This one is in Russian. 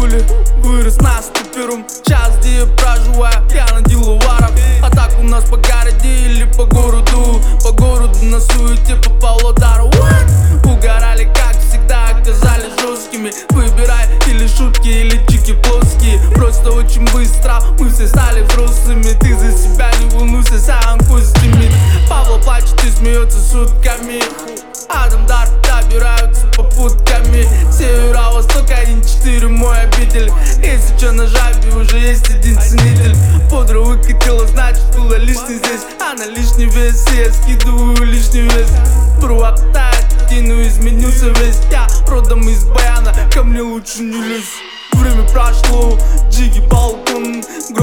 хули. Вырос на 101-м, час, где я проживаю, я на Диловаров. А так у нас по городе или по городу на суете по Павлодару. Угорали, как всегда, оказались жесткими. Выбирай или шутки, или чики плоские. Просто очень быстро мы все стали взрослыми. Ты за себя не волнуйся, сам пусть стремит. Павла плачет и смеется шутками. Адамдар добираются попутками. Северо-восток 1-4 мой обитель. Если чё на жабе, уже есть один ценитель. Подра выкатила, значит было лишний здесь. А на лишний вес я скидываю лишний вес. Бру обтает, но изменился весь. Я родом из Баяна, ко мне лучше не лезь. Время прошло, джиги балкон,